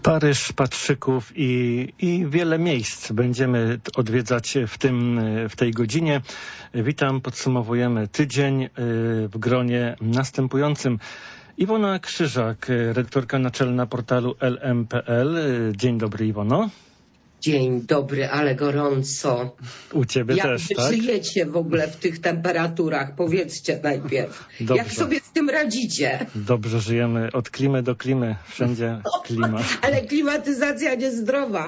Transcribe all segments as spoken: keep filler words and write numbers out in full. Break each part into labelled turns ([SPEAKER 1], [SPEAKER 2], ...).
[SPEAKER 1] Paryż, Patrzyków i, i wiele miejsc będziemy odwiedzać w, tym, w tej godzinie. Witam, podsumowujemy tydzień w gronie następującym. Iwona Krzyżak, redaktorka naczelna portalu L M kropka P L. Dzień dobry, Iwono.
[SPEAKER 2] Dzień dobry, ale gorąco.
[SPEAKER 1] U ciebie
[SPEAKER 2] Jak
[SPEAKER 1] też,
[SPEAKER 2] wy
[SPEAKER 1] tak?
[SPEAKER 2] żyjecie w ogóle w tych temperaturach? Powiedzcie najpierw.
[SPEAKER 1] Dobrze.
[SPEAKER 2] Jak sobie z tym radzicie?
[SPEAKER 1] Dobrze żyjemy. Od klimy do klimy. Wszędzie klima.
[SPEAKER 2] Ale klimatyzacja niezdrowa.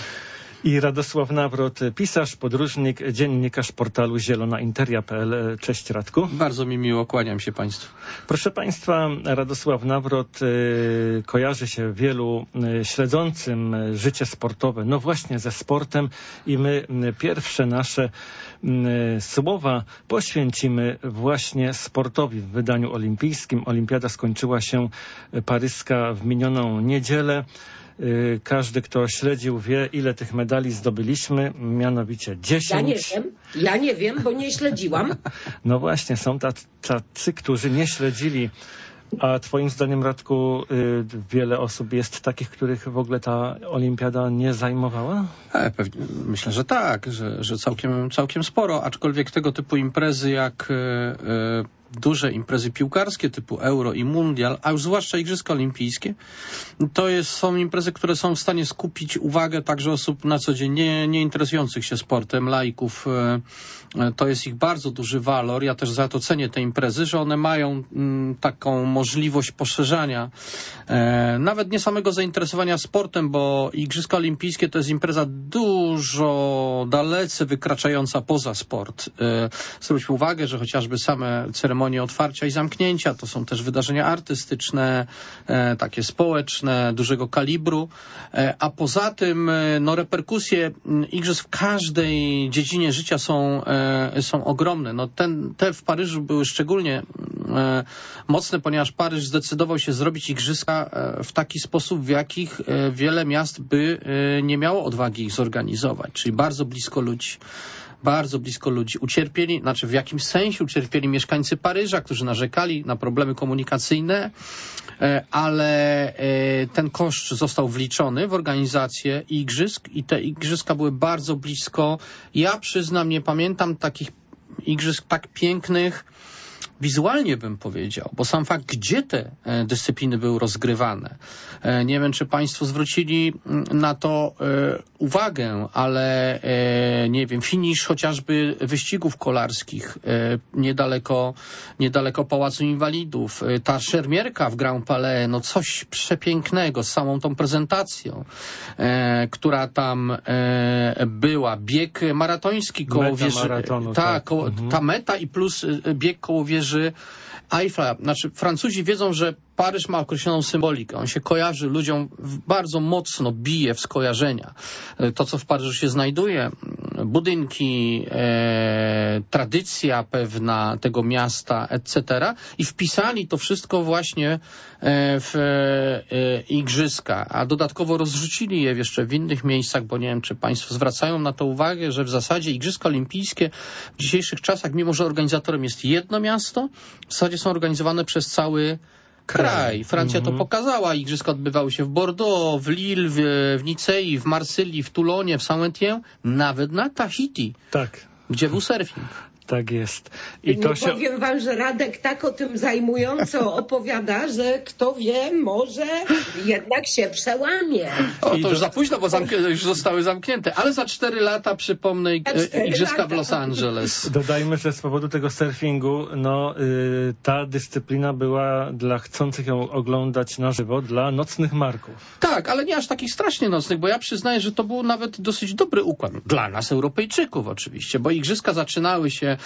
[SPEAKER 1] I Radosław Nawrot, pisarz, podróżnik, dziennikarz portalu zielona interia kropka P L. Cześć, Radku.
[SPEAKER 3] Bardzo mi miło, kłaniam się Państwu.
[SPEAKER 1] Proszę Państwa, Radosław Nawrot y, kojarzy się wielu y, śledzącym życie sportowe, no właśnie ze sportem, i my y, pierwsze nasze y, słowa poświęcimy właśnie sportowi w wydaniu olimpijskim. Olimpiada skończyła się paryska w minioną niedzielę. Każdy, kto śledził, wie, ile tych medali zdobyliśmy, mianowicie dziesięć.
[SPEAKER 2] Ja nie wiem, ja nie wiem, bo nie śledziłam.
[SPEAKER 1] No właśnie, są tacy, tacy którzy nie śledzili. A twoim zdaniem, Radku, y, wiele osób jest takich, których w ogóle ta olimpiada nie zajmowała?
[SPEAKER 3] E, pewnie, myślę, że tak, że, że całkiem, całkiem sporo, aczkolwiek tego typu imprezy jak... Y, y, duże imprezy piłkarskie typu Euro i Mundial, a już zwłaszcza Igrzyska Olimpijskie, to jest, są imprezy, które są w stanie skupić uwagę także osób na co dzień nie, nie interesujących się sportem, laików. To jest ich bardzo duży walor. Ja też za to cenię te imprezy, że one mają m, taką możliwość poszerzania e, nawet nie samego zainteresowania sportem, bo Igrzyska Olimpijskie to jest impreza dużo dalece wykraczająca poza sport. E, zwróćmy uwagę, że chociażby same ceremonie ceremonie otwarcia i zamknięcia, to są też wydarzenia artystyczne, e, takie społeczne, dużego kalibru, e, a poza tym e, no, reperkusje igrzysk w każdej dziedzinie życia są, e, są ogromne. No, ten, te w Paryżu były szczególnie e, mocne, ponieważ Paryż zdecydował się zrobić igrzyska e, w taki sposób, w jakich e, wiele miast by e, nie miało odwagi ich zorganizować, czyli bardzo blisko ludzi. Bardzo blisko ludzi. Ucierpieli, znaczy w jakimś sensie ucierpieli mieszkańcy Paryża, którzy narzekali na problemy komunikacyjne, ale ten koszt został wliczony w organizację igrzysk i te igrzyska były bardzo blisko. Ja przyznam, nie pamiętam takich igrzysk tak pięknych, wizualnie bym powiedział, bo sam fakt, gdzie te dyscypliny były rozgrywane. Nie wiem, czy Państwo zwrócili na to uwagę, ale nie wiem, finisz chociażby wyścigów kolarskich niedaleko, niedaleko Pałacu Inwalidów, ta szermierka w Grand Palais, no coś przepięknego z samą tą prezentacją, która tam była. Bieg maratoński koło
[SPEAKER 1] meta
[SPEAKER 3] wieży.
[SPEAKER 1] Maratonu,
[SPEAKER 3] ta,
[SPEAKER 1] tak.
[SPEAKER 3] koło,
[SPEAKER 1] mhm.
[SPEAKER 3] ta meta i plus bieg koło wieży Eiffla. Znaczy, Francuzi wiedzą, że Paryż ma określoną symbolikę. On się kojarzy ludziom, bardzo mocno bije w skojarzenia. To, co w Paryżu się znajduje, budynki, e, tradycja pewna tego miasta, et cetera. I wpisali to wszystko właśnie e, w e, igrzyska, a dodatkowo rozrzucili je jeszcze w innych miejscach, bo nie wiem, czy Państwo zwracają na to uwagę, że w zasadzie Igrzyska Olimpijskie w dzisiejszych czasach, mimo że organizatorem jest jedno miasto, w zasadzie są organizowane przez cały kraj. Francja to pokazała. Igrzyska odbywały się w Bordeaux, w Lille, w, w Nicei, w Marsylii, w Toulonie, w Saint-Étienne, nawet na Tahiti,
[SPEAKER 1] tak.
[SPEAKER 3] gdzie był surfing.
[SPEAKER 1] Tak jest. I
[SPEAKER 2] nie
[SPEAKER 1] to się...
[SPEAKER 2] powiem wam, że Radek tak o tym zajmująco opowiada, że kto wie, może jednak się przełamie.
[SPEAKER 3] O, to
[SPEAKER 1] I
[SPEAKER 3] już
[SPEAKER 1] do...
[SPEAKER 3] za późno, bo zamknie... już zostały zamknięte, ale za cztery lata, przypomnę, igrzyska w Los Angeles.
[SPEAKER 1] Dodajmy, że z powodu tego surfingu, no y, ta dyscyplina była dla chcących ją oglądać na żywo, dla nocnych marków.
[SPEAKER 3] Tak, ale nie aż takich strasznie nocnych, bo ja przyznaję, że to był nawet dosyć dobry układ. Dla nas, Europejczyków oczywiście, bo igrzyska zaczynały się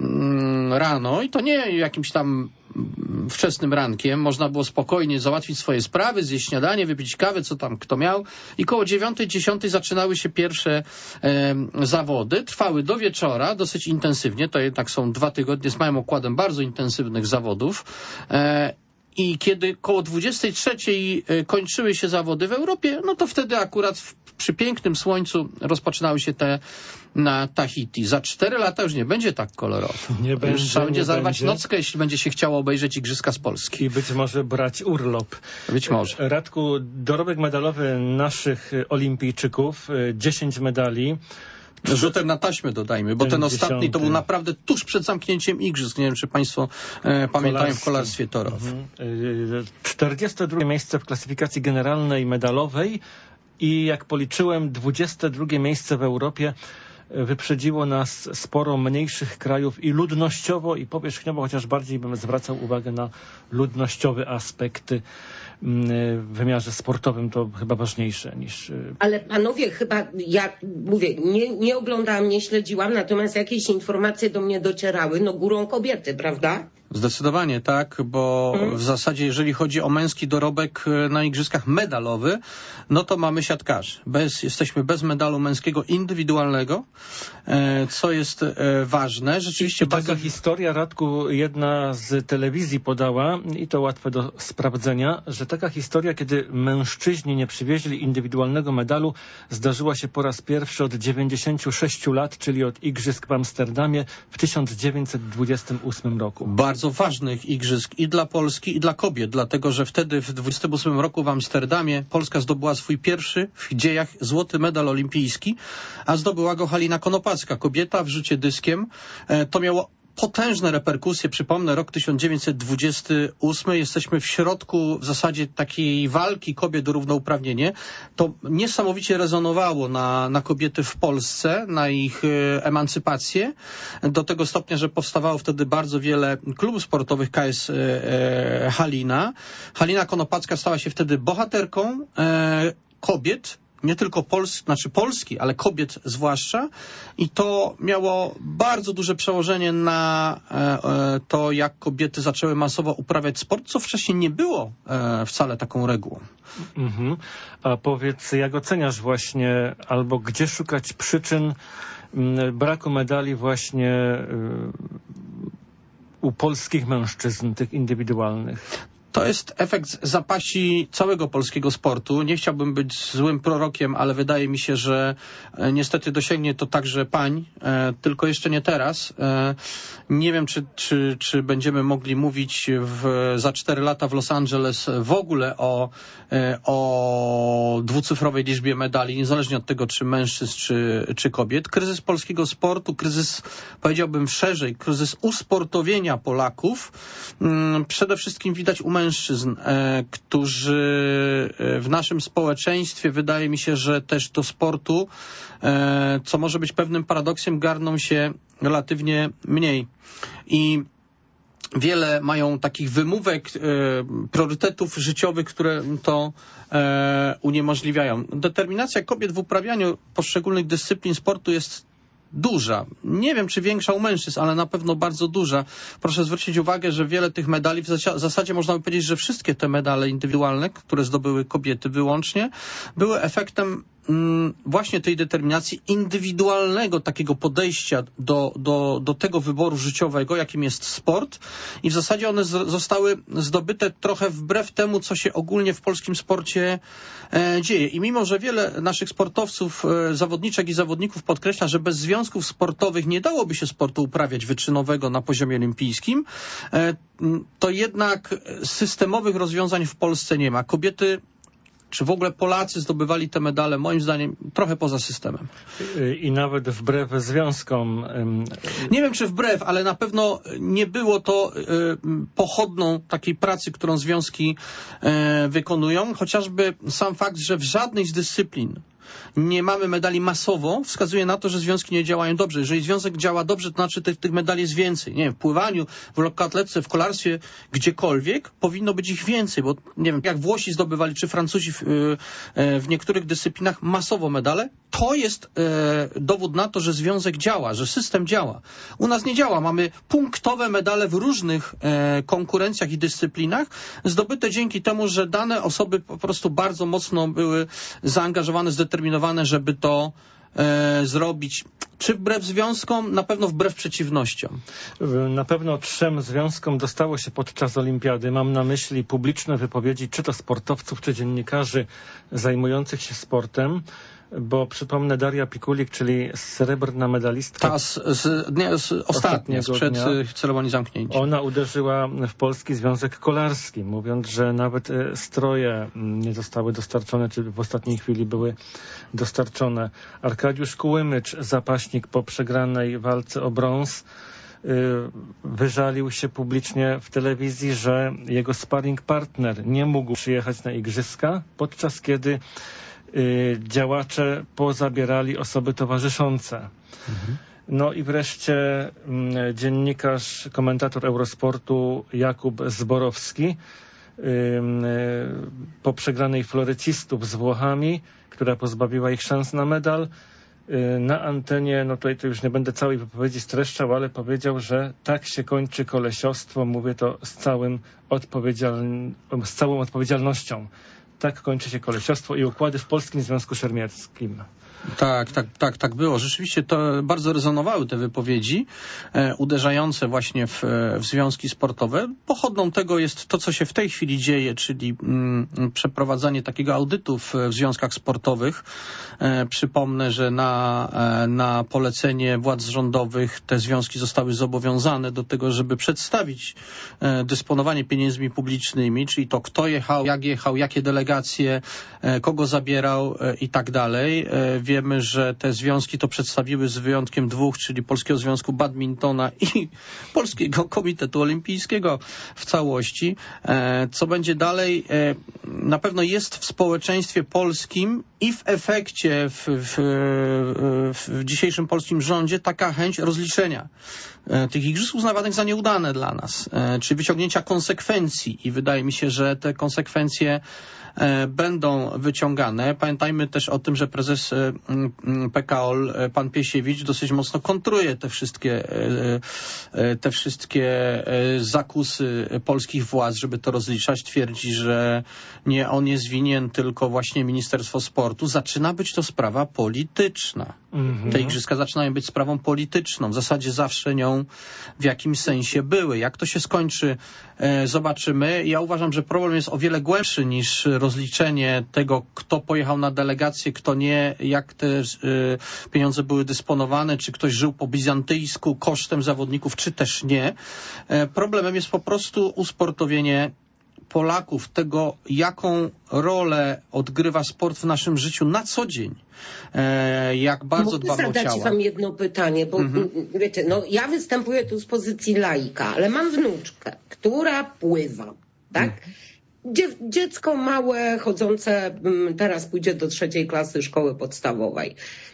[SPEAKER 3] rano i to nie jakimś tam wczesnym rankiem. Można było spokojnie załatwić swoje sprawy, zjeść śniadanie, wypić kawę, co tam kto miał. I koło dziewiątej, dziesiątej zaczynały się pierwsze e, zawody. Trwały do wieczora, dosyć intensywnie. To jednak są dwa tygodnie z małym okładem bardzo intensywnych zawodów. E, I kiedy koło dwudziestej trzeciej kończyły się zawody w Europie, no to wtedy akurat w, przy pięknym słońcu rozpoczynały się te na Tahiti. Za cztery lata już nie będzie tak kolorowo.
[SPEAKER 1] Nie będzie,
[SPEAKER 3] Trzeba będzie zarwać
[SPEAKER 1] będzie.
[SPEAKER 3] nockę, jeśli będzie się chciało obejrzeć Igrzyska z Polski.
[SPEAKER 1] I być może brać urlop.
[SPEAKER 3] Być może.
[SPEAKER 1] Radku, dorobek medalowy naszych olimpijczyków, dziesięć medali.
[SPEAKER 3] Rzutem na taśmę dodajmy, bo ten, ten ostatni to był naprawdę tuż przed zamknięciem igrzysk. Nie wiem, czy państwo e, pamiętają w kolarstwie torowym.
[SPEAKER 1] Mhm. czterdzieste drugie miejsce w klasyfikacji generalnej medalowej i jak policzyłem, dwudzieste drugie miejsce w Europie. Wyprzedziło nas sporo mniejszych krajów i ludnościowo, i powierzchniowo, chociaż bardziej bym zwracał uwagę na ludnościowe aspekty w wymiarze sportowym, to chyba ważniejsze niż...
[SPEAKER 2] Ale panowie, chyba, ja mówię, nie, nie oglądałam, nie śledziłam, natomiast jakieś informacje do mnie docierały, no górą kobiety, prawda?
[SPEAKER 3] Zdecydowanie tak, bo hmm. w zasadzie jeżeli chodzi o męski dorobek na igrzyskach medalowy, no to mamy siatkarzy. Bez, jesteśmy bez medalu męskiego indywidualnego, co jest ważne. Rzeczywiście
[SPEAKER 1] I
[SPEAKER 3] bardzo...
[SPEAKER 1] taka historia, Radku, jedna z telewizji podała, i to łatwe do sprawdzenia, że taka historia, kiedy mężczyźni nie przywieźli indywidualnego medalu, zdarzyła się po raz pierwszy od dziewięćdziesięciu sześciu lat, czyli od Igrzysk w Amsterdamie w tysiąc dziewięćset dwudziestym ósmym roku.
[SPEAKER 3] Bardzo ważnych igrzysk i dla Polski, i dla kobiet, dlatego że wtedy w dwudziestym ósmym roku w Amsterdamie Polska zdobyła swój pierwszy w dziejach złoty medal olimpijski, a zdobyła go Halina Konopacka, kobieta w rzucie dyskiem. To miało potężne reperkusje. Przypomnę, rok tysiąc dziewięćset dwudziesty ósmy. Jesteśmy w środku w zasadzie takiej walki kobiet o równouprawnienie. To niesamowicie rezonowało na, na kobiety w Polsce, na ich e, emancypację. Do tego stopnia, że powstawało wtedy bardzo wiele klubów sportowych K S e, Halina. Halina Konopacka stała się wtedy bohaterką e, kobiet, nie tylko Pols, znaczy Polski, ale kobiet zwłaszcza, i to miało bardzo duże przełożenie na e, e, to, jak kobiety zaczęły masowo uprawiać sport, co wcześniej nie było e, wcale taką regułą.
[SPEAKER 1] Mhm. A powiedz, jak oceniasz właśnie, albo gdzie szukać przyczyn m, braku medali właśnie y, u polskich mężczyzn, tych indywidualnych?
[SPEAKER 3] To jest efekt zapaści całego polskiego sportu. Nie chciałbym być złym prorokiem, ale wydaje mi się, że niestety dosięgnie to także pań, tylko jeszcze nie teraz. Nie wiem, czy, czy, czy będziemy mogli mówić w, za cztery lata w Los Angeles w ogóle o, o dwucyfrowej liczbie medali, niezależnie od tego, czy mężczyzn, czy, czy kobiet. Kryzys polskiego sportu, kryzys, powiedziałbym szerzej, kryzys usportowienia Polaków, przede wszystkim widać u mężczyzn, e, którzy w naszym społeczeństwie, wydaje mi się, że też do sportu, e, co może być pewnym paradoksem, garną się relatywnie mniej. I wiele mają takich wymówek, e, priorytetów życiowych, które to e, uniemożliwiają. Determinacja kobiet w uprawianiu poszczególnych dyscyplin sportu jest duża. Nie wiem, czy większa u mężczyzn, ale na pewno bardzo duża. Proszę zwrócić uwagę, że wiele tych medali, w zasadzie można by powiedzieć, że wszystkie te medale indywidualne, które zdobyły kobiety wyłącznie, były efektem właśnie tej determinacji, indywidualnego takiego podejścia do, do, do tego wyboru życiowego, jakim jest sport, i w zasadzie one z, zostały zdobyte trochę wbrew temu, co się ogólnie w polskim sporcie e, dzieje. I mimo, że wiele naszych sportowców, e, zawodniczek i zawodników podkreśla, że bez związków sportowych nie dałoby się sportu uprawiać wyczynowego na poziomie olimpijskim, e, to jednak systemowych rozwiązań w Polsce nie ma. Kobiety czy w ogóle Polacy zdobywali te medale, moim zdaniem, trochę poza systemem.
[SPEAKER 1] I nawet wbrew związkom.
[SPEAKER 3] Nie wiem, czy wbrew, ale na pewno nie było to pochodną takiej pracy, którą związki wykonują. Chociażby sam fakt, że w żadnej z dyscyplin nie mamy medali masowo, wskazuje na to, że związki nie działają dobrze. Jeżeli związek działa dobrze, to znaczy tych, tych medali jest więcej. Nie wiem, w pływaniu, w lekkoatletce, w kolarstwie, gdziekolwiek powinno być ich więcej, bo nie wiem, jak Włosi zdobywali, czy Francuzi w, w niektórych dyscyplinach masowo medale, to jest e, dowód na to, że związek działa, że system działa. U nas nie działa. Mamy punktowe medale w różnych e, konkurencjach i dyscyplinach, zdobyte dzięki temu, że dane osoby po prostu bardzo mocno były zaangażowane, zdeterminowane, żeby to e, zrobić. Czy wbrew związkom? Na pewno wbrew przeciwnościom.
[SPEAKER 1] Na pewno trzem związkom dostało się podczas olimpiady. Mam na myśli publiczne wypowiedzi, czy to sportowców, czy dziennikarzy zajmujących się sportem. Bo przypomnę, Daria Pikulik, czyli srebrna medalistka.
[SPEAKER 3] Ta z, z, nie, z ostatnia, sprzed dnia, ceremonii zamknięcia.
[SPEAKER 1] Ona uderzyła w Polski Związek Kolarski, mówiąc, że nawet stroje nie zostały dostarczone, czy w ostatniej chwili były dostarczone. Arkadiusz Kułymycz, zapaśnik po przegranej walce o brąz, wyżalił się publicznie w telewizji, że jego sparring partner nie mógł przyjechać na igrzyska, podczas kiedy działacze pozabierali osoby towarzyszące. Mhm. No i wreszcie dziennikarz, komentator Eurosportu Jakub Zborowski po przegranej florecistów z Włochami, która pozbawiła ich szans na medal, na antenie, no tutaj to już nie będę całej wypowiedzi streszczał, ale powiedział, że tak się kończy kolesiostwo, mówię to z, całym odpowiedzial... z całą odpowiedzialnością. Tak kończy się kolesiostwo i układy w Polskim Związku Szermierskim.
[SPEAKER 3] Tak, tak, tak, tak było. Rzeczywiście to bardzo rezonowały te wypowiedzi e, uderzające właśnie w, w związki sportowe. Pochodną tego jest to, co się w tej chwili dzieje, czyli mm, przeprowadzanie takiego audytu w, w związkach sportowych. E, przypomnę, że na, e, na polecenie władz rządowych te związki zostały zobowiązane do tego, żeby przedstawić e, dysponowanie pieniędzmi publicznymi, czyli to kto jechał, jak jechał, jakie delegacje, e, kogo zabierał e, i tak dalej. E, Wiemy, że te związki to przedstawiły z wyjątkiem dwóch, czyli Polskiego Związku Badmintona i Polskiego Komitetu Olimpijskiego w całości. Co będzie dalej? Na pewno jest w społeczeństwie polskim i w efekcie w, w, w dzisiejszym polskim rządzie taka chęć rozliczenia tych igrzysk uznawanych za nieudane dla nas, czy wyciągnięcia konsekwencji i wydaje mi się, że te konsekwencje będą wyciągane. Pamiętajmy też o tym, że prezes P K O L, pan Piesiewicz, dosyć mocno kontruje te wszystkie, te wszystkie zakusy polskich władz, żeby to rozliczać. Twierdzi, że nie on jest winien, tylko właśnie Ministerstwo Sportu. Zaczyna być to sprawa polityczna. Mhm. Te igrzyska zaczynają być sprawą polityczną. W zasadzie zawsze nią w jakimś sensie były. Jak to się skończy, zobaczymy. Ja uważam, że problem jest o wiele głębszy niż rozliczenie tego, kto pojechał na delegację, kto nie, jak te y, pieniądze były dysponowane, czy ktoś żył po bizantyjsku kosztem zawodników, czy też nie. E, problemem jest po prostu usportowienie Polaków, tego, jaką rolę odgrywa sport w naszym życiu na co dzień. E, jak bardzo
[SPEAKER 2] Mogę
[SPEAKER 3] dbamy o ciała.
[SPEAKER 2] zadać wam jedno pytanie, bo mhm. wiecie, no ja występuję tu z pozycji laika, ale mam wnuczkę, która pływa, tak? Mhm. Dziecko małe, chodzące, teraz pójdzie do trzeciej klasy szkoły podstawowej.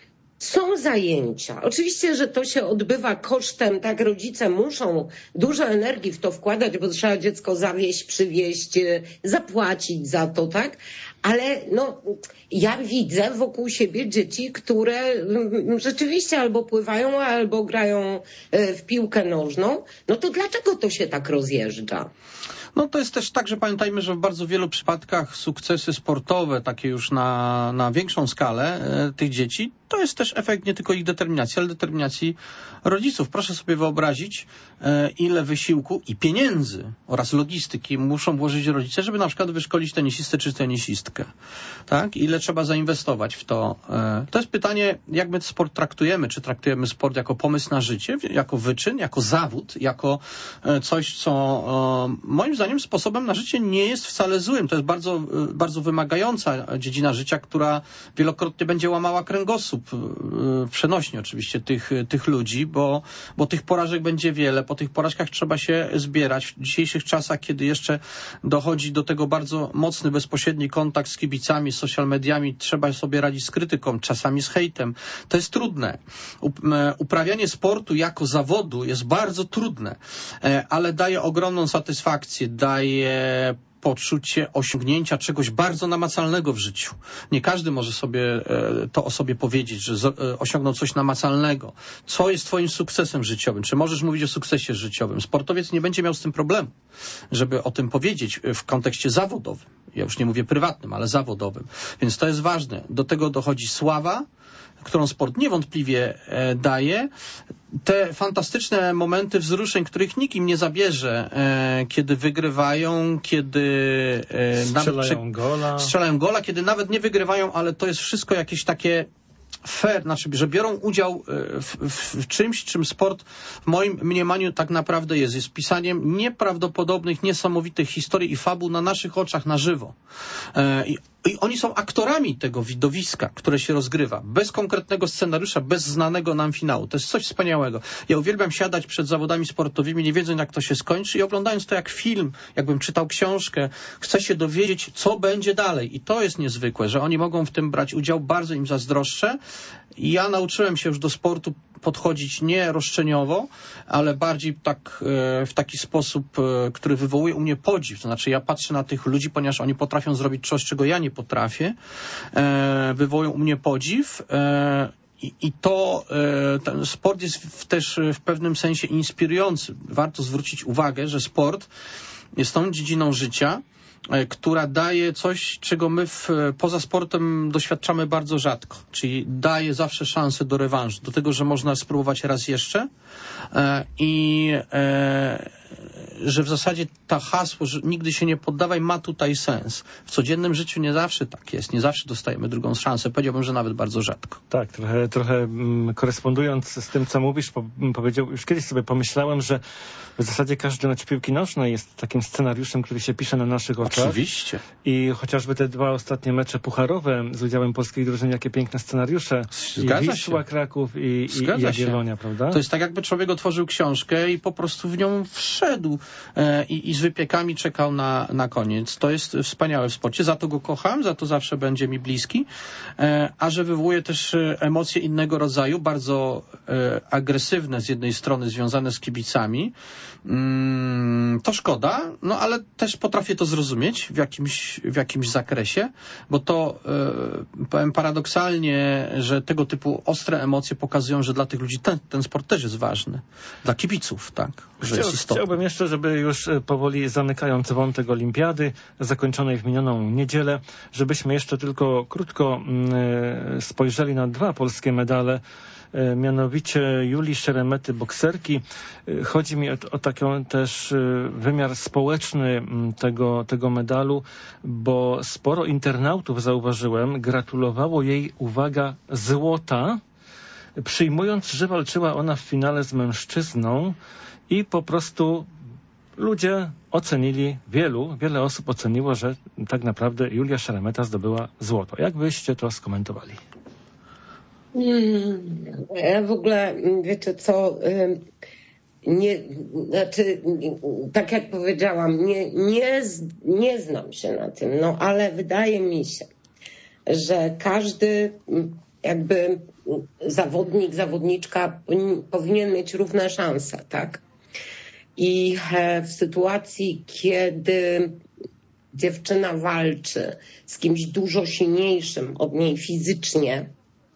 [SPEAKER 2] Są zajęcia. Oczywiście, że to się odbywa kosztem, tak, rodzice muszą dużo energii w to wkładać, bo trzeba dziecko zawieźć, przywieźć, zapłacić za to, tak? Ale no, ja widzę wokół siebie dzieci, które rzeczywiście albo pływają, albo grają w piłkę nożną. No to dlaczego to się tak rozjeżdża?
[SPEAKER 3] No to jest też tak, że pamiętajmy, że w bardzo wielu przypadkach sukcesy sportowe, takie już na, na większą skalę e, tych dzieci, to jest też efekt nie tylko ich determinacji, ale determinacji rodziców. Proszę sobie wyobrazić, e, ile wysiłku i pieniędzy oraz logistyki muszą włożyć rodzice, żeby na przykład wyszkolić tenisistę czy tenisistkę. Tak? Ile trzeba zainwestować w to? E, to jest pytanie, jak my sport traktujemy. Czy traktujemy sport jako pomysł na życie, jako wyczyn, jako zawód, jako e, coś, co e, moim zdaniem sposobem na życie nie jest wcale złym. To jest bardzo, bardzo wymagająca dziedzina życia, która wielokrotnie będzie łamała kręgosłup, przenośnie oczywiście tych, tych ludzi, bo, bo tych porażek będzie wiele. Po tych porażkach trzeba się zbierać. W dzisiejszych czasach, kiedy jeszcze dochodzi do tego bardzo mocny, bezpośredni kontakt z kibicami, z social mediami, trzeba sobie radzić z krytyką, czasami z hejtem. To jest trudne. Uprawianie sportu jako zawodu jest bardzo trudne, ale daje ogromną satysfakcję, daje poczucie osiągnięcia czegoś bardzo namacalnego w życiu. Nie każdy może sobie to o sobie powiedzieć, że osiągnął coś namacalnego. Co jest twoim sukcesem życiowym? Czy możesz mówić o sukcesie życiowym? Sportowiec nie będzie miał z tym problemu, żeby o tym powiedzieć w kontekście zawodowym. Ja już nie mówię prywatnym, ale zawodowym. Więc to jest ważne. Do tego dochodzi sława, którą sport niewątpliwie daje. Te fantastyczne momenty wzruszeń, których nikt im nie zabierze, e, kiedy wygrywają, kiedy e,
[SPEAKER 1] strzelają
[SPEAKER 3] nawet przy,
[SPEAKER 1] gola.
[SPEAKER 3] strzelają gola, kiedy nawet nie wygrywają, ale to jest wszystko jakieś takie fair, znaczy, że biorą udział w, w, w czymś, czym sport w moim mniemaniu tak naprawdę jest. Jest pisaniem nieprawdopodobnych, niesamowitych historii i fabuł na naszych oczach, na żywo. E, i, I oni są aktorami tego widowiska, które się rozgrywa. Bez konkretnego scenariusza, bez znanego nam finału. To jest coś wspaniałego. Ja uwielbiam siadać przed zawodami sportowymi, nie wiedząc, jak to się skończy i oglądając to jak film, jakbym czytał książkę. Chcę się dowiedzieć, co będzie dalej. I to jest niezwykłe, że oni mogą w tym brać udział. Bardzo im zazdroszczę. I ja nauczyłem się już do sportu podchodzić nie roszczeniowo, ale bardziej tak, w taki sposób, który wywołuje u mnie podziw. To znaczy ja patrzę na tych ludzi, ponieważ oni potrafią zrobić coś, czego ja nie potrafię. Wywołują u mnie podziw. I, i to ten sport jest w, też w pewnym sensie inspirujący. Warto zwrócić uwagę, że sport jest tą dziedziną życia, która daje coś, czego my w, poza sportem doświadczamy bardzo rzadko. Czyli daje zawsze szansę do rewanżu, do tego, że można spróbować raz jeszcze e, i e, że w zasadzie to hasło, że nigdy się nie poddawaj, ma tutaj sens. W codziennym życiu nie zawsze tak jest, nie zawsze dostajemy drugą szansę. Powiedziałbym, że nawet bardzo rzadko.
[SPEAKER 1] Tak, trochę, trochę mm, korespondując z tym, co mówisz, po, powiedział, już kiedyś sobie pomyślałem, że w zasadzie każdy mecz piłki nożnej jest takim scenariuszem, który się pisze na naszych oczach.
[SPEAKER 3] Oczywiście.
[SPEAKER 1] I chociażby te dwa ostatnie mecze pucharowe z udziałem polskiej drużyny, jakie piękne scenariusze.
[SPEAKER 3] Zgadza
[SPEAKER 1] I Wisła
[SPEAKER 3] się.
[SPEAKER 1] Kraków i, i, i Jagiellonia, prawda?
[SPEAKER 3] To jest tak, jakby człowiek otworzył książkę i po prostu w nią wszedł e, i, i z wypiekami czekał na, na koniec. To jest wspaniałe w sporcie. Za to go kocham, za to zawsze będzie mi bliski. E, a że wywołuje też emocje innego rodzaju, bardzo e, agresywne z jednej strony, związane z kibicami, mm, to szkoda, no ale też potrafię to zrozumieć w jakimś, w jakimś zakresie, bo to e, powiem paradoksalnie, że tego typu ostre emocje pokazują, że dla tych ludzi ten, ten sport też jest ważny. Dla kibiców, tak, że
[SPEAKER 1] Chciał,
[SPEAKER 3] jest istotny.
[SPEAKER 1] Chciałbym jeszcze, żeby już powoli zamykając wątek olimpiady, zakończonej w minioną niedzielę, żebyśmy jeszcze tylko krótko mm, spojrzeli na dwa polskie medale, mianowicie Julii Szeremety, bokserki. Chodzi mi o, o taki też wymiar społeczny tego, tego medalu, bo sporo internautów, zauważyłem, gratulowało jej, uwaga, złota, przyjmując, że walczyła ona w finale z mężczyzną i po prostu ludzie ocenili, wielu, wiele osób oceniło, że tak naprawdę Julia Szeremeta zdobyła złoto. Jak byście to skomentowali?
[SPEAKER 2] Ja w ogóle, wiecie co, nie, znaczy, tak jak powiedziałam, nie, nie, nie znam się na tym, no ale wydaje mi się, że każdy jakby zawodnik, zawodniczka powinien mieć równe szanse, tak? I w sytuacji, kiedy dziewczyna walczy z kimś dużo silniejszym od niej fizycznie,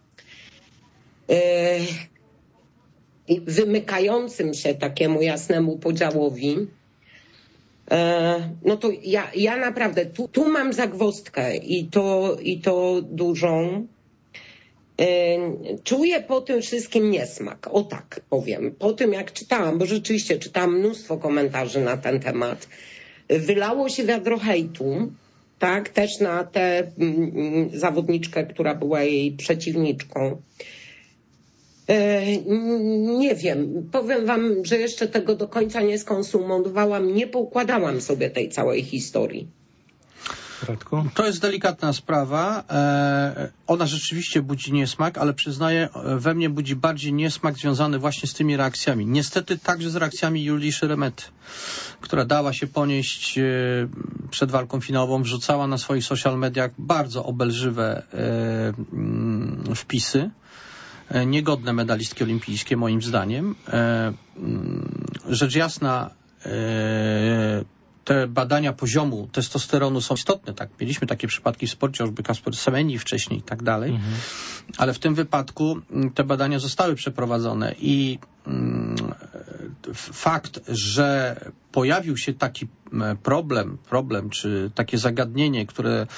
[SPEAKER 2] yy, wymykającym się takiemu jasnemu podziałowi, yy, no to ja, ja naprawdę tu, tu mam zagwozdkę i to, i to dużą. Czuję po tym wszystkim niesmak, o tak powiem. Po tym jak czytałam, bo rzeczywiście czytałam mnóstwo komentarzy na ten temat, wylało się wiadro hejtu, tak, też na tę mm, zawodniczkę, która była jej przeciwniczką. Nie wiem, powiem wam, że jeszcze tego do końca nie skonsumowałam, nie poukładałam sobie tej całej historii.
[SPEAKER 1] Radku?
[SPEAKER 3] To jest delikatna sprawa. E, ona rzeczywiście budzi niesmak, ale przyznaję, we mnie budzi bardziej niesmak związany właśnie z tymi reakcjami. Niestety także z reakcjami Julii Szeremety, która dała się ponieść e, przed walką finałową, wrzucała na swoich social mediach bardzo obelżywe e, m, wpisy, e, niegodne medalistki olimpijskie moim zdaniem. E, m, rzecz jasna, e, te badania poziomu testosteronu są istotne, tak? Mieliśmy takie przypadki w sporcie, choćby Kasper Semeni wcześniej i tak dalej, mhm. ale w tym wypadku te badania zostały przeprowadzone i mm, fakt, że pojawił się taki problem, problem czy takie zagadnienie, które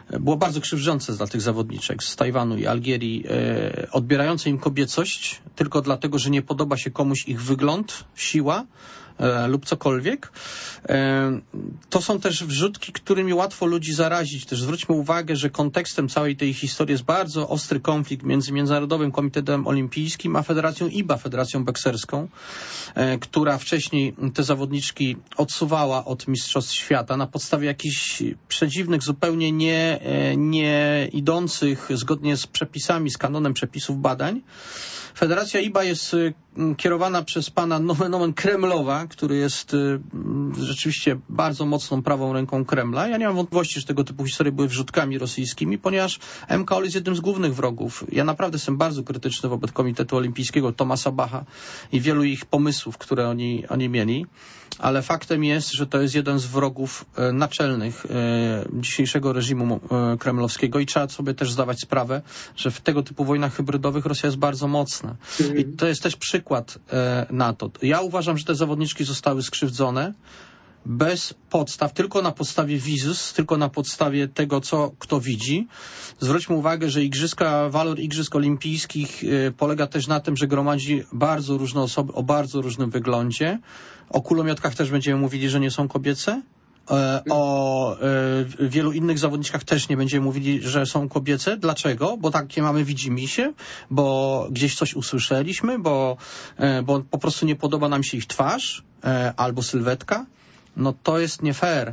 [SPEAKER 3] było bardzo krzywdzące dla tych zawodniczek z Tajwanu i Algierii, e, odbierające im kobiecość tylko dlatego, że nie podoba się komuś ich wygląd, siła e, lub cokolwiek. E, to są też wrzutki, którymi łatwo ludzi zarazić. Też zwróćmy uwagę, że kontekstem całej tej historii jest bardzo ostry konflikt między Międzynarodowym Komitetem Olimpijskim a Federacją I B A, Federacją Bokserską, e, która wcześniej te zawodniczki odsuwała od Mistrzostw Świata na podstawie jakichś przedziwnych, zupełnie nie, nie idących zgodnie z przepisami, z kanonem przepisów badań. Federacja I B A jest kierowana przez pana nomen omen Kremlowa, który jest rzeczywiście bardzo mocną prawą ręką Kremla. Ja nie mam wątpliwości, że tego typu historie były wrzutkami rosyjskimi, ponieważ M K O L jest jednym z głównych wrogów. Ja naprawdę jestem bardzo krytyczny wobec Komitetu Olimpijskiego, Thomasa Bacha i wielu ich pomysłów, które oni, oni mieli, ale faktem jest, że to jest jeden z wrogów naczelnych dzisiejszego reżimu kremlowskiego i trzeba sobie też zdawać sprawę, że w tego typu wojnach hybrydowych Rosja jest bardzo mocna. I to jest też przykład na to. Ja uważam, że te zawodniczki zostały skrzywdzone bez podstaw, tylko na podstawie wizus, tylko na podstawie tego, co kto widzi. Zwróćmy uwagę, że igrzyska, walor igrzysk olimpijskich polega też na tym, że gromadzi bardzo różne osoby o bardzo różnym wyglądzie. O kulomiotkach też będziemy mówili, że nie są kobiece. O wielu innych zawodniczkach też nie będziemy mówili, że są kobiece. Dlaczego? Bo takie mamy widzimisię, bo gdzieś coś usłyszeliśmy, bo, bo po prostu nie podoba nam się ich twarz albo sylwetka. No to jest nie fair.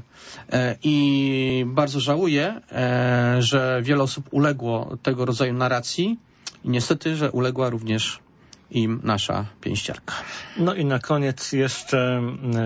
[SPEAKER 3] I bardzo żałuję, że wiele osób uległo tego rodzaju narracji i niestety, że uległa również im nasza pięściarka.
[SPEAKER 1] No i na koniec jeszcze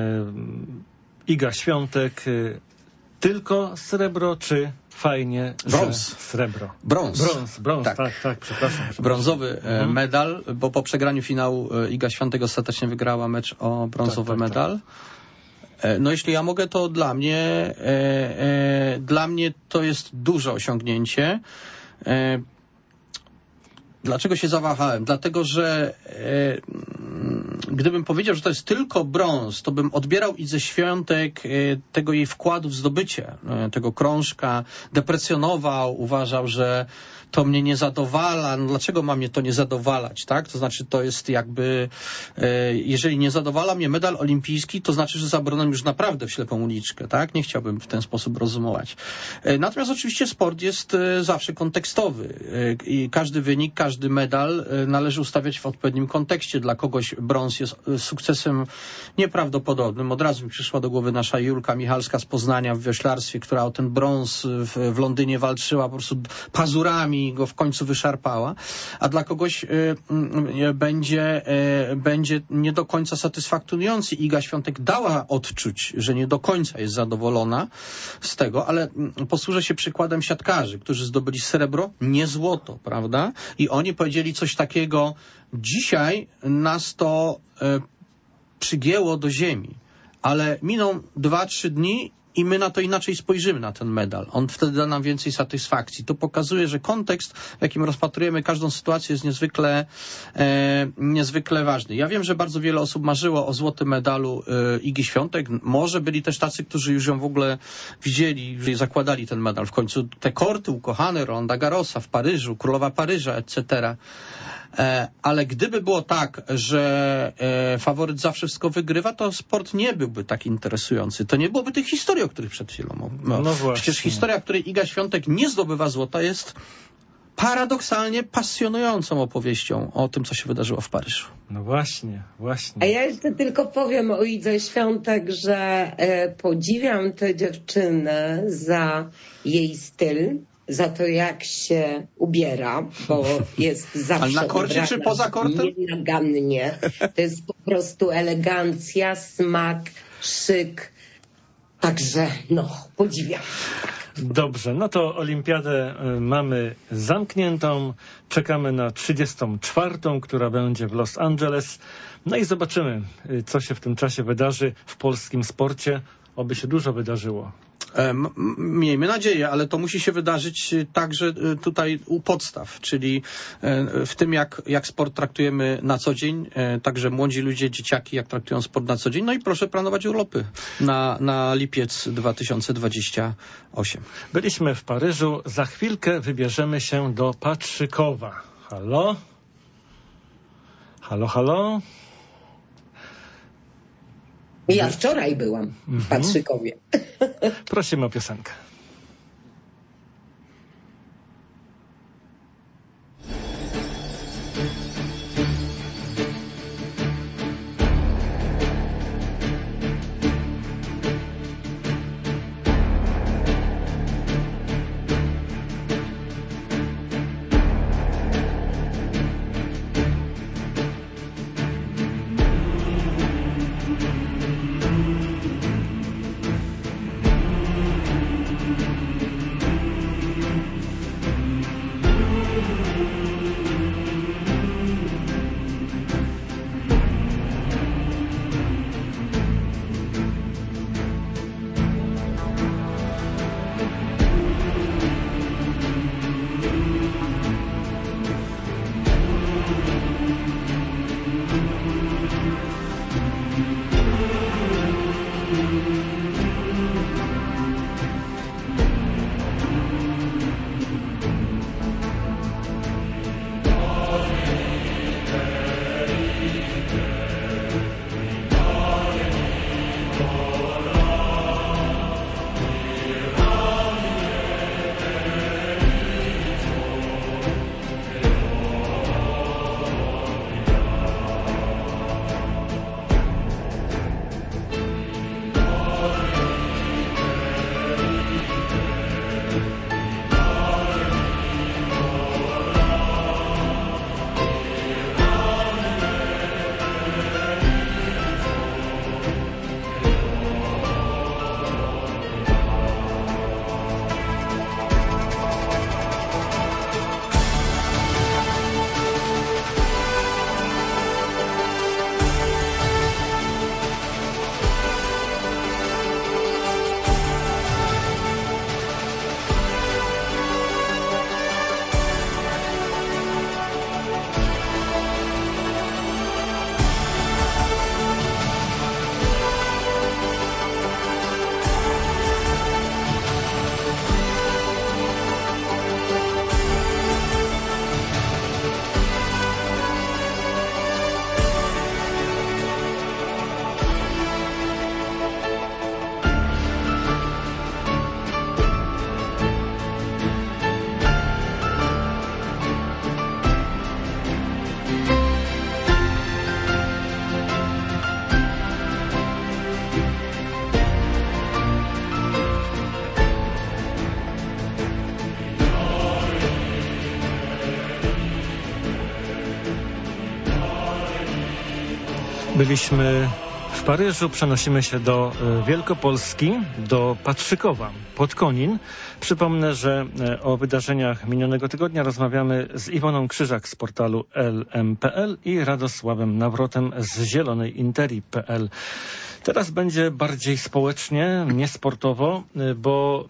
[SPEAKER 1] Iga Świątek. Tylko srebro, czy fajnie,
[SPEAKER 3] brąz.
[SPEAKER 1] Srebro?
[SPEAKER 3] Brąz.
[SPEAKER 1] Brąz, brąz, tak, tak, tak przepraszam, przepraszam.
[SPEAKER 3] Brązowy mhm. medal, bo po przegraniu finału Iga Świątek ostatecznie wygrała mecz o brązowy tak, tak, medal. Tak. No jeśli ja mogę, to dla mnie, e, e, dla mnie to jest duże osiągnięcie. E, Dlaczego się zawahałem? Dlatego, że e, gdybym powiedział, że to jest tylko brąz, to bym odbierał Idze Świątek e, tego jej wkładu w zdobycie e, tego krążka, deprecjonował, uważał, że to mnie nie zadowala. No dlaczego ma mnie to nie zadowalać, tak? To znaczy, to jest jakby, e, jeżeli nie zadowala mnie medal olimpijski, to znaczy, że zabroną już naprawdę w ślepą uliczkę, tak? Nie chciałbym w ten sposób rozumować. E, natomiast oczywiście sport jest e, zawsze kontekstowy e, i każdy wynik, każdy medal e, należy ustawiać w odpowiednim kontekście. Dla kogoś brąz jest e, sukcesem nieprawdopodobnym. Od razu mi przyszła do głowy nasza Julka Michalska z Poznania w wioślarstwie, która o ten brąz w, w Londynie walczyła po prostu pazurami i go w końcu wyszarpała, a dla kogoś y, y, będzie, y, będzie nie do końca satysfakcjonujący. Iga Świątek dała odczuć, że nie do końca jest zadowolona z tego, ale y, posłużę się przykładem siatkarzy, którzy zdobyli srebro, nie złoto, prawda? I oni powiedzieli coś takiego: dzisiaj nas to y, przygięło do ziemi, ale miną dwa, trzy dni i my na to inaczej spojrzymy, na ten medal. On wtedy da nam więcej satysfakcji. To pokazuje, że kontekst, w jakim rozpatrujemy każdą sytuację, jest niezwykle, e, niezwykle ważny. Ja wiem, że bardzo wiele osób marzyło o złotym medalu e, Igi Świątek. Może byli też tacy, którzy już ją w ogóle widzieli, że zakładali ten medal. W końcu te korty ukochane, Roland Garrosa w Paryżu, Królowa Paryża, et cetera. Ale gdyby było tak, że faworyt zawsze wszystko wygrywa, to sport nie byłby tak interesujący. To nie byłoby tych historii, o których przed chwilą mówiłem. No, no przecież historia, w której Iga Świątek nie zdobywa złota, jest paradoksalnie pasjonującą opowieścią o tym, co się wydarzyło w Paryżu.
[SPEAKER 1] No właśnie, właśnie.
[SPEAKER 2] A ja jeszcze tylko powiem o Idze Świątek, że e, podziwiam tę dziewczynę za jej styl, za to, jak się ubiera, bo jest zawsze
[SPEAKER 3] Ale na korcie czy poza kortem?
[SPEAKER 2] Nienagannie. To jest po prostu elegancja, smak, szyk. Także, no, podziwiam.
[SPEAKER 1] Dobrze, no to olimpiadę mamy zamkniętą. Czekamy na trzydziestą czwartą, która będzie w Los Angeles. No i zobaczymy, co się w tym czasie wydarzy w polskim sporcie. Oby się dużo wydarzyło.
[SPEAKER 3] Miejmy nadzieję, ale to musi się wydarzyć także tutaj u podstaw, czyli w tym, jak, jak sport traktujemy na co dzień, także młodzi ludzie, dzieciaki, jak traktują sport na co dzień. No i proszę planować urlopy na, na lipiec dwa tysiące dwudziesty ósmy.
[SPEAKER 1] Byliśmy w Paryżu, za chwilkę wybierzemy się do Patrzykowa. Halo? Halo, halo?
[SPEAKER 2] Ja wczoraj byłam w Patrzykowie.
[SPEAKER 1] Prosimy o piosenkę. Byliśmy w Paryżu, przenosimy się do Wielkopolski, do Patrzykowa pod Konin. Przypomnę, że o wydarzeniach minionego tygodnia rozmawiamy z Iwoną Krzyżak z portalu L M kropka P L i Radosławem Nawrotem z Zielonej Interi kropka P L. Teraz będzie bardziej społecznie, niesportowo, bo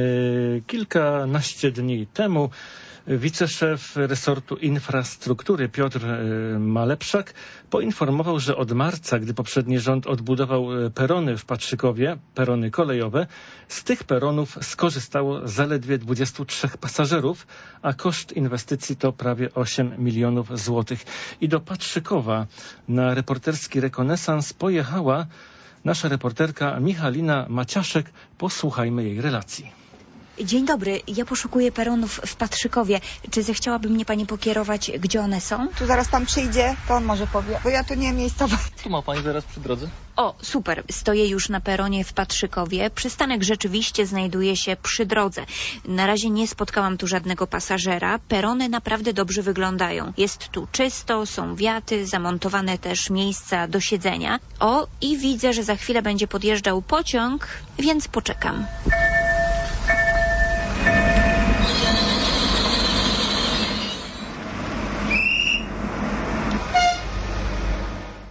[SPEAKER 1] kilkanaście dni temu wiceszef resortu infrastruktury Piotr Malepszak poinformował, że od marca, gdy poprzedni rząd odbudował perony w Patrzykowie, perony kolejowe, z tych peronów skorzystało zaledwie dwudziestu trzech pasażerów, a koszt inwestycji to prawie osiem milionów złotych. I do Patrzykowa na reporterski rekonesans pojechała nasza reporterka Michalina Maciaszek. Posłuchajmy jej relacji.
[SPEAKER 4] Dzień dobry, ja poszukuję peronów w Patrzykowie. Czy zechciałaby mnie pani pokierować, gdzie one są?
[SPEAKER 5] Tu zaraz pan przyjdzie, to on może powie, bo ja tu nie miejscowa.
[SPEAKER 1] Tu ma pani zaraz przy drodze.
[SPEAKER 4] O, super, stoję już na peronie w Patrzykowie. Przystanek rzeczywiście znajduje się przy drodze. Na razie nie spotkałam tu żadnego pasażera. Perony naprawdę dobrze wyglądają. Jest tu czysto, są wiaty, zamontowane też miejsca do siedzenia. O, i widzę, że za chwilę będzie podjeżdżał pociąg, więc poczekam.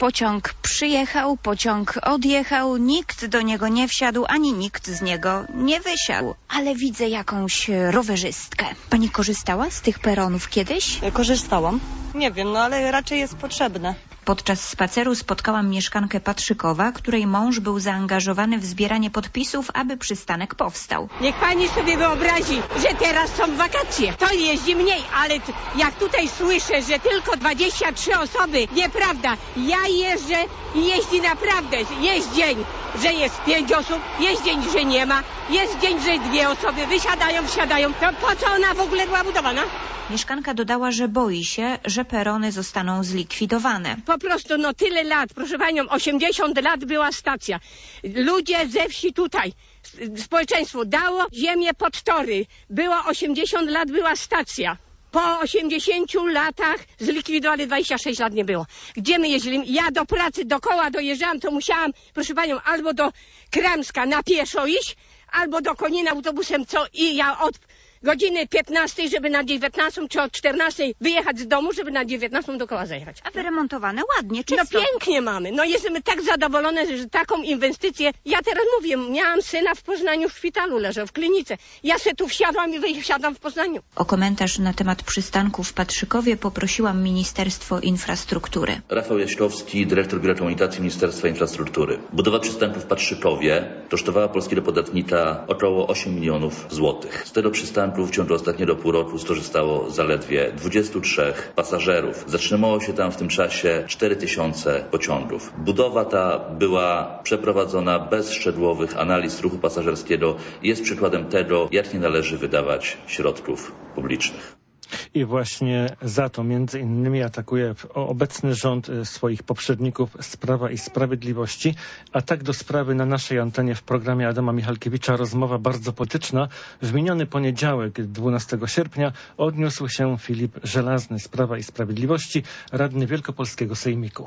[SPEAKER 4] Pociąg przyjechał, pociąg odjechał, nikt do niego nie wsiadł, ani nikt z niego nie wysiadł. Ale widzę jakąś rowerzystkę. Pani korzystała z tych peronów kiedyś?
[SPEAKER 6] Korzystałam. Nie wiem, no ale raczej jest potrzebne.
[SPEAKER 4] Podczas spaceru spotkałam mieszkankę Patrzykowa, której mąż był zaangażowany w zbieranie podpisów, aby przystanek powstał.
[SPEAKER 7] Niech pani sobie wyobrazi, że teraz są wakacje. To jeździ mniej, ale t- jak tutaj słyszę, że tylko dwadzieścia trzy osoby, nieprawda. Ja jeżdżę i jeździ naprawdę. Jest dzień, że jest pięć osób, jest dzień, że nie ma, jest dzień, że dwie osoby wysiadają, wsiadają. To po co ona w ogóle była budowana?
[SPEAKER 4] Mieszkanka dodała, że boi się, że perony zostaną zlikwidowane.
[SPEAKER 7] Po prostu no tyle lat, proszę panią, osiemdziesiąt lat była stacja. Ludzie ze wsi tutaj, społeczeństwo dało ziemię pod tory. Było osiemdziesiąt lat, była stacja. Po osiemdziesięciu latach zlikwidowali, dwadzieścia sześć lat nie było. Gdzie my jeździliśmy? Ja do pracy, do koła dojeżdżałam, to musiałam, proszę panią, albo do Kramska na pieszo iść, albo do Konina autobusem, co i ja od godziny piętnastej, żeby na dziewiętnastą, czy od czternastej wyjechać z domu, żeby na dziewiętnastą do koła zajechać.
[SPEAKER 4] A wyremontowane ładnie, czysto.
[SPEAKER 7] No pięknie mamy. No jesteśmy tak zadowolone, że taką inwestycję... Ja teraz mówię, miałam syna w Poznaniu w szpitalu, leżał w klinice. Ja se tu wsiadłam i wysiadam w Poznaniu.
[SPEAKER 4] O komentarz na temat przystanku w Patrzykowie poprosiłam Ministerstwo Infrastruktury.
[SPEAKER 8] Rafał Jaślowski, dyrektor Biura Komunikacji Ministerstwa Infrastruktury. Budowa przystanku w Patrzykowie kosztowała polskiego podatnika około osiem milionów złotych. Z tego przystanku w ciągu ostatniego pół roku skorzystało zaledwie dwudziestu trzech pasażerów. Zatrzymało się tam w tym czasie cztery tysiące pociągów. Budowa ta była przeprowadzona bez szczegółowych analiz ruchu pasażerskiego i jest przykładem tego, jak nie należy wydawać środków publicznych.
[SPEAKER 1] I właśnie za to między innymi atakuje obecny rząd swoich poprzedników z Prawa i Sprawiedliwości. A tak do sprawy na naszej antenie w programie Adama Michalkiewicza rozmowa bardzo polityczna. W miniony poniedziałek, dwunastego sierpnia, odniósł się Filip Żelazny z Prawa i Sprawiedliwości, radny Wielkopolskiego Sejmiku.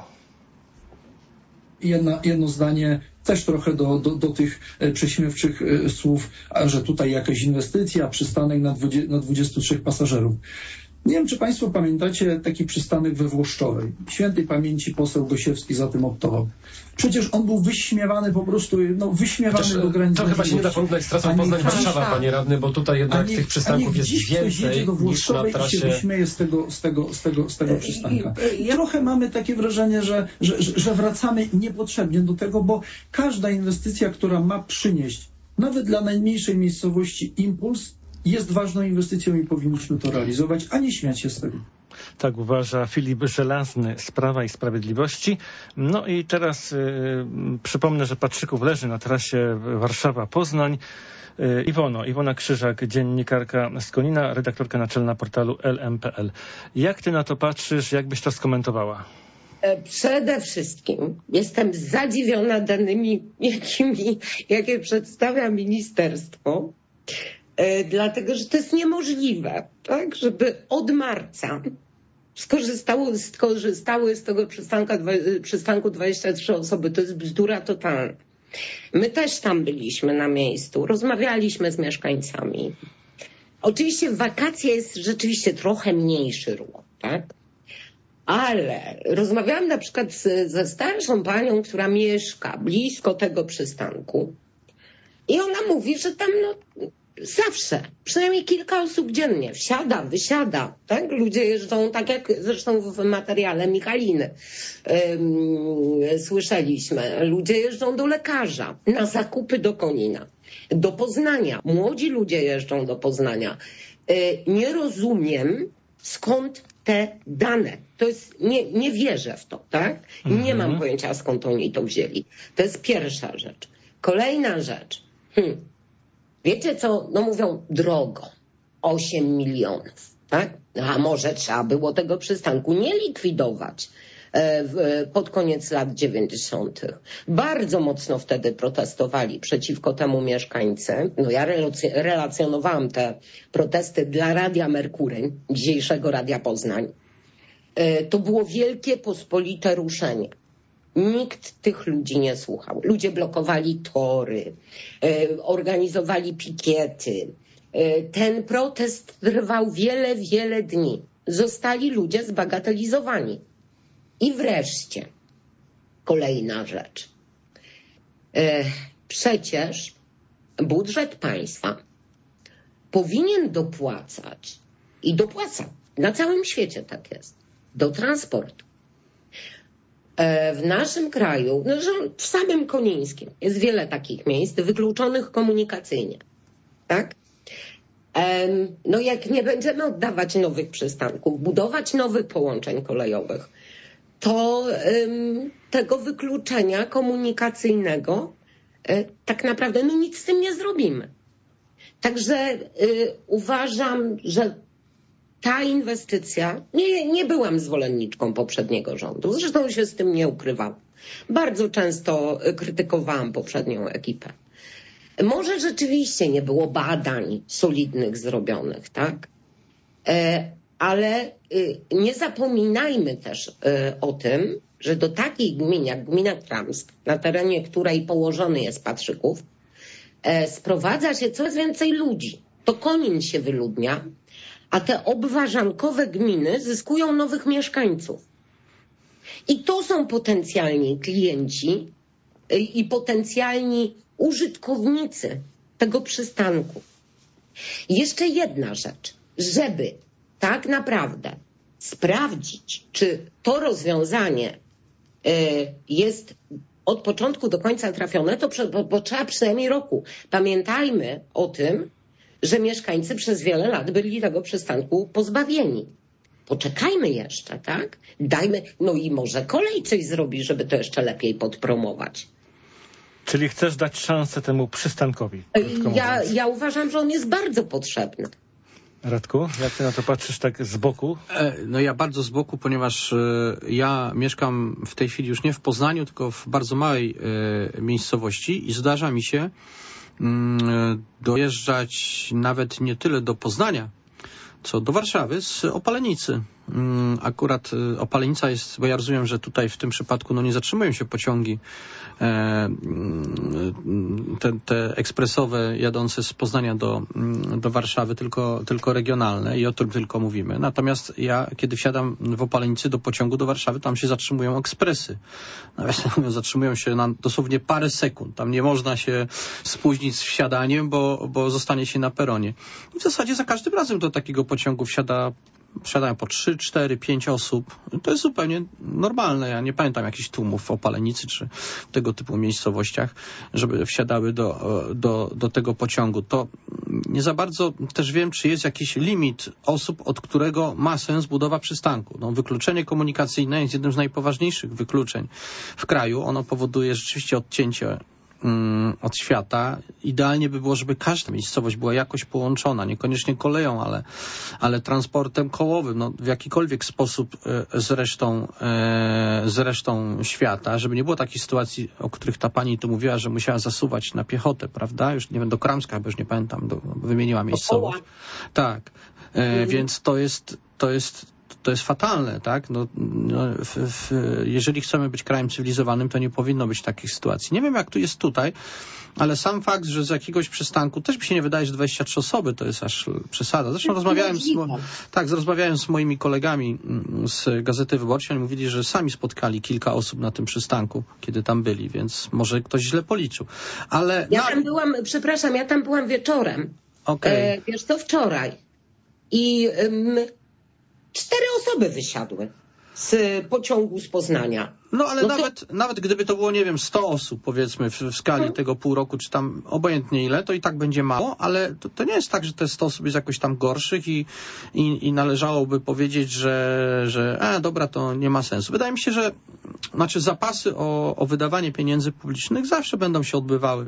[SPEAKER 9] Jedna, jedno zdanie też trochę do, do, do tych prześmiewczych słów, że tutaj jakaś inwestycja, przystanek na, dwudziestu, na dwudziestu trzech pasażerów. Nie wiem, czy Państwo pamiętacie taki przystanek we Włoszczowej. Świętej pamięci poseł Gosiewski za tym optował. Przecież on był wyśmiewany po prostu, no wyśmiewany
[SPEAKER 10] Chociaż
[SPEAKER 9] do granic.
[SPEAKER 10] To chyba się nie da porównać z trasą Poznań-Warszawa, panie radny, bo tutaj jednak tych przystanków jest więcej
[SPEAKER 9] do
[SPEAKER 10] niż na trasie.
[SPEAKER 9] I się wyśmieje z tego, z tego, z tego, z tego przystanka. I trochę mamy takie wrażenie, że, że, że wracamy niepotrzebnie do tego, bo każda inwestycja, która ma przynieść nawet dla najmniejszej miejscowości impuls, jest ważną inwestycją i powinniśmy to realizować, a nie śmiać się z tego.
[SPEAKER 1] Tak uważa Filip Żelazny z Prawa i Sprawiedliwości. No i teraz y, przypomnę, że Patrzyków leży na trasie Warszawa-Poznań. Y, Iwono, Iwona Krzyżak, dziennikarka z Konina, redaktorka naczelna portalu L M kropka P L. Jak ty na to patrzysz? Jak byś to skomentowała?
[SPEAKER 2] Przede wszystkim jestem zadziwiona danymi, jakimi, jakie przedstawia ministerstwo. Dlatego, że to jest niemożliwe, tak, żeby od marca skorzystały, skorzystały z tego przystanka, przystanku dwadzieścia trzy osoby. To jest bzdura totalna. My też tam byliśmy na miejscu, rozmawialiśmy z mieszkańcami. Oczywiście w wakacje jest rzeczywiście trochę mniejszy ruch, tak? Ale rozmawiałam na przykład z, ze starszą panią, która mieszka blisko tego przystanku i ona mówi, że tam no zawsze, przynajmniej kilka osób dziennie wsiada, wysiada, tak? Ludzie jeżdżą, tak jak zresztą w materiale Michaliny yy, słyszeliśmy, ludzie jeżdżą do lekarza, na zakupy do Konina, do Poznania. Młodzi ludzie jeżdżą do Poznania. Yy, nie rozumiem, skąd te dane. To jest, nie, nie wierzę w to, tak? Mhm. Nie mam pojęcia, skąd oni to wzięli. To jest pierwsza rzecz. Kolejna rzecz. Hmm. Wiecie co, no mówią drogo, osiem milionów, tak? A może trzeba było tego przystanku nie likwidować e, w, pod koniec lat dziewięćdziesiątych. Bardzo mocno wtedy protestowali przeciwko temu mieszkańcy. No ja relacjonowałam te protesty dla Radia Merkury, dzisiejszego Radia Poznań. E, to było wielkie, pospolite ruszenie. Nikt tych ludzi nie słuchał. Ludzie blokowali tory, e, organizowali pikiety. E, ten protest trwał wiele, wiele dni. Zostali ludzie zbagatelizowani. I wreszcie kolejna rzecz. Przecież budżet państwa powinien dopłacać i dopłaca, na całym świecie tak jest, do transportu. W naszym kraju, no, w samym Konińskim jest wiele takich miejsc wykluczonych komunikacyjnie, tak? No jak nie będziemy oddawać nowych przystanków, budować nowych połączeń kolejowych, to um, tego wykluczenia komunikacyjnego y, tak naprawdę no, nic z tym nie zrobimy. Także y, uważam, że ta inwestycja, nie, nie byłam zwolenniczką poprzedniego rządu, zresztą się z tym nie ukrywam. Bardzo często krytykowałam poprzednią ekipę. Może rzeczywiście nie było badań solidnych zrobionych, tak? E, ale y, nie zapominajmy też y, o tym, że do takich gmin jak gmina Kramsk, na terenie której położony jest Patrzyków, e, sprowadza się coraz więcej ludzi. To Konin się wyludnia, a te obwarzankowe gminy zyskują nowych mieszkańców. I to są potencjalni klienci y, i potencjalni użytkownicy tego przystanku. Jeszcze jedna rzecz, żeby tak naprawdę sprawdzić, czy to rozwiązanie jest od początku do końca trafione, to potrzeba przynajmniej roku. Pamiętajmy o tym, że mieszkańcy przez wiele lat byli tego przystanku pozbawieni. Poczekajmy jeszcze, tak? Dajmy, no i może kolej coś zrobi, żeby to jeszcze lepiej podpromować.
[SPEAKER 1] Czyli chcesz dać szansę temu przystankowi?
[SPEAKER 2] Ja, ja uważam, że on jest bardzo potrzebny.
[SPEAKER 1] Radku, jak ty na to patrzysz tak z boku?
[SPEAKER 3] No ja bardzo z boku, ponieważ ja mieszkam w tej chwili już nie w Poznaniu, tylko w bardzo małej miejscowości i zdarza mi się dojeżdżać nawet nie tyle do Poznania, co do Warszawy z Opalenicy. Akurat Opalenica jest, bo ja rozumiem, że tutaj w tym przypadku no nie zatrzymują się pociągi te, te ekspresowe jadące z Poznania do, do Warszawy, tylko, tylko regionalne i o tym tylko mówimy. Natomiast ja, kiedy wsiadam w Opalenicy do pociągu do Warszawy, tam się zatrzymują ekspresy. Nawiasem mówiąc, zatrzymują się na dosłownie parę sekund. Tam nie można się spóźnić z wsiadaniem, bo, bo zostanie się na peronie. I w zasadzie za każdym razem do takiego pociągu wsiada Wsiadają po trzy, cztery, pięć osób. To jest zupełnie normalne. Ja nie pamiętam jakichś tłumów w Opalenicy czy w tego typu miejscowościach, żeby wsiadały do, do, do tego pociągu. To nie za bardzo też wiem, czy jest jakiś limit osób, od którego ma sens budowa przystanku. No, wykluczenie komunikacyjne jest jednym z najpoważniejszych wykluczeń w kraju. Ono powoduje rzeczywiście odcięcie od świata. Idealnie by było, żeby każda miejscowość była jakoś połączona, niekoniecznie koleją, ale, ale transportem kołowym, no, w jakikolwiek sposób z resztą, z resztą świata, żeby nie było takiej sytuacji, o których ta pani tu mówiła, że musiała zasuwać na piechotę, prawda? Już nie wiem, do Kramska, bo już nie pamiętam, do, wymieniła miejscowość. Tak, e, więc to jest, to jest To jest fatalne, tak? No, no, w, w, jeżeli chcemy być krajem cywilizowanym, to nie powinno być takich sytuacji. Nie wiem, jak tu jest tutaj, ale sam fakt, że z jakiegoś przystanku, też mi się nie wydaje, że dwadzieścia trzy osoby to jest aż przesada. Zresztą rozmawiałem z, tak, rozmawiałem z moimi kolegami z Gazety Wyborczej, oni mówili, że sami spotkali kilka osób na tym przystanku, kiedy tam byli, więc może ktoś źle policzył. Ale
[SPEAKER 2] ja
[SPEAKER 3] no,
[SPEAKER 2] tam byłam, przepraszam, ja tam byłam wieczorem.
[SPEAKER 3] Okay.
[SPEAKER 2] E, wiesz, to wczoraj. I um, cztery osoby wysiadły z pociągu z Poznania.
[SPEAKER 3] No ale
[SPEAKER 2] no
[SPEAKER 3] nawet, to... nawet gdyby to było, nie wiem, sto osób, powiedzmy, w, w skali hmm. tego pół roku, czy tam obojętnie ile, to i tak będzie mało, ale to, to nie jest tak, że te sto osób jest jakoś tam gorszych i, i, i należałoby powiedzieć, że, że a, dobra, to nie ma sensu. Wydaje mi się, że znaczy zapasy o, o wydawanie pieniędzy publicznych zawsze będą się odbywały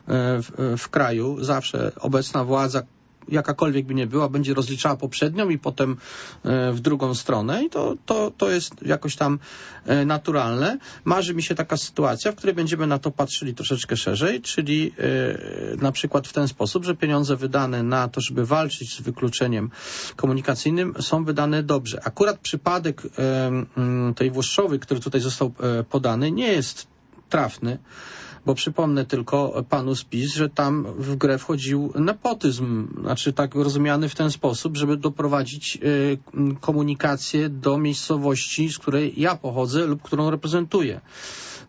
[SPEAKER 3] w, w kraju, zawsze obecna władza, jakakolwiek by nie była, będzie rozliczała poprzednią i potem w drugą stronę i to, to, to jest jakoś tam naturalne. Marzy mi się taka sytuacja, w której będziemy na to patrzyli troszeczkę szerzej, czyli na przykład w ten sposób, że pieniądze wydane na to, żeby walczyć z wykluczeniem komunikacyjnym, są wydane dobrze. Akurat przypadek tej Włoszczowy, który tutaj został podany, nie jest trafny, bo przypomnę tylko panu z PiS, że tam w grę wchodził nepotyzm, znaczy tak rozumiany w ten sposób, żeby doprowadzić y, komunikację do miejscowości, z której ja pochodzę lub którą reprezentuję.